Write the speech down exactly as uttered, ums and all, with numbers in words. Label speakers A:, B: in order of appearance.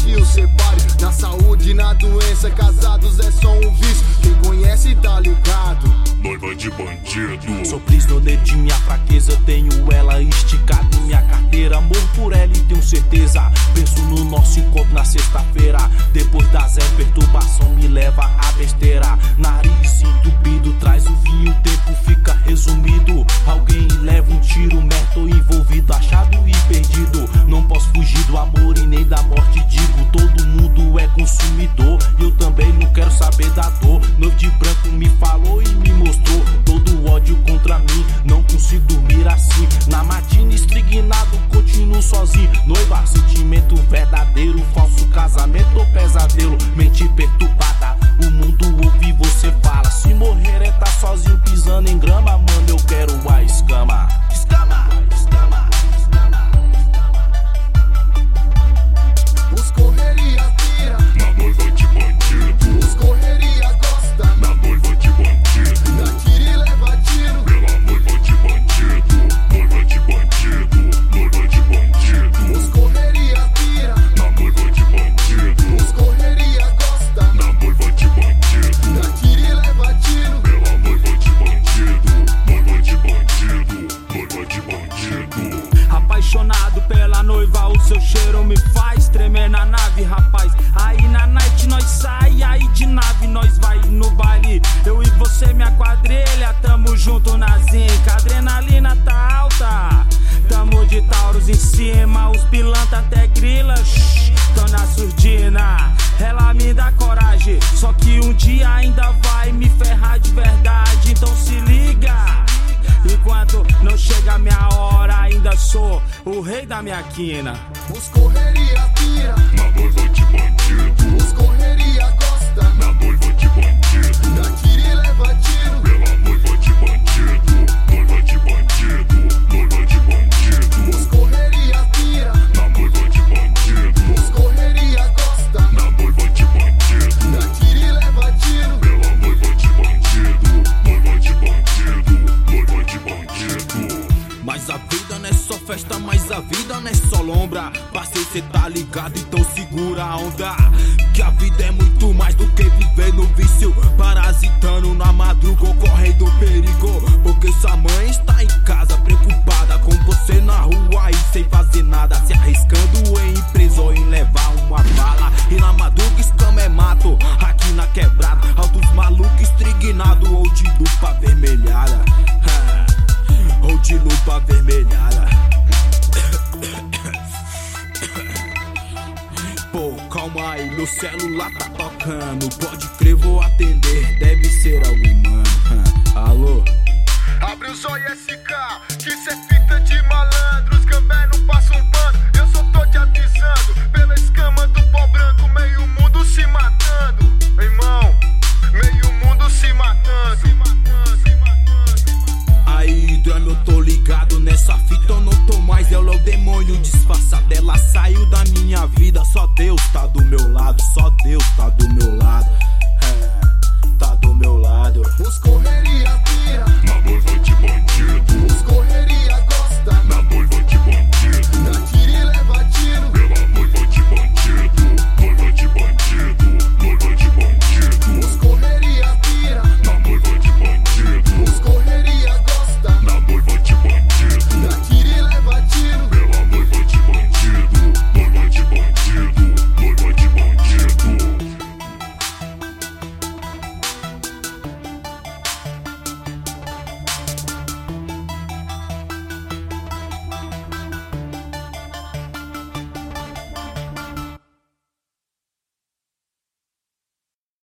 A: que os separe. Na saúde e na doença, casados é só um vício. Quem conhece tá ligado.
B: Noiva de bandido.
C: Sou prisioneiro de minha fraqueza, tenho ela esticada em minha carteira. Morro por ela e tenho certeza. Penso no nosso encontro na sexta-feira. Depois da zero, perturbação me leva à besteira. Nariz entupido, traz o vinho, o tempo fica resumido. Alguém leva um tiro, merda envolvido, achado e perdido. Não posso fugir do amor e nem da morte, digo. Todo mundo é consumidor e eu também não quero saber da dor. Noivo de branco me falou e me mostrou todo o ódio contra mim. Não consigo dormir assim. Na matina estrignado, continuo sozinho. Noiva, sentimento verdadeiro, falso casamento ou pesadelo. Mente perturbada, o mundo ouve e você fala. Se morrer é tá sozinho pisando em grama. Mano, eu quero a escama. Escama, escama, escama.
A: Os correria tira
B: Na noiva de bandido.
A: Os correria gosta
B: Na noiva de bandido.
A: Dá tiro e leva tiro
B: Pela noiva de bandido. Noiva de bandido. Noiva de bandido.
A: Os correria tira
B: Na noiva de bandido.
A: Os correria gosta
B: Na noiva de bandido.
A: Dá tiro e leva tiro
B: Pela noiva de bandido. Noiva de bandido. Noiva de bandido.
C: Apaixonado pela noiva, o seu cheiro me faz tremer na nave, rapaz. Aí na night nós sai, aí de nave nós vai no baile. Eu e você, minha quadrilha, tamo junto na zinca. Adrenalina tá alta, tamo de Tauros em cima. Os pilantra até grila, shh, tão na surdina. Ela me dá coragem, só que um dia ainda vai me ferrar de verdade. Então se liga, enquanto não chega a minha hora, ainda sou o rei da minha quina.
A: Os correria tira
B: Na noiva de bandido.
A: Os correria gosta
B: Na noiva de bandido.
A: Dá tiro e leva tiro
B: Pela noiva de bandido. Noiva de bandido. Noiva de bandido.
A: Os correria tira
B: Na noiva de bandido.
A: Os correria gosta
B: Na noiva de bandido.
A: Dá tiro e leva tiro
B: Pela noiva de bandido. Noiva de bandido. Noiva de bandido.
C: Mas a vida não é só festa, mas a vida não é só lombra. Parceiro, cê tá ligado, então segura a onda. Que a vida é muito mais do que viver no vício, parasitando na madruga ou correndo perigo. Porque sua mãe está em casa preocupada com você na rua e sem fazer nada, se arriscando em empresa ou em levar uma bala. E na madruga escama é mato, aqui na quebrada. Altos malucos estrignados ou de lupa avermelhada. Ou de lupa avermelhada. Pô, calma aí, meu celular tá tocando. Pode crer, vou atender, deve ser algum mano. Alô?
A: Abre os olhos S K, que cê é fita de malandros. Cambé não passa um pano, eu só tô te avisando. Pela escama do pó branco, meio mundo se matando. Irmão, meio mundo se matando.
C: Aí, drama, eu tô ligado nessa fita, eu não tô mais. Ela é o demônio disfarçado, ela saiu da minha vida, só Deus tá do meu lado.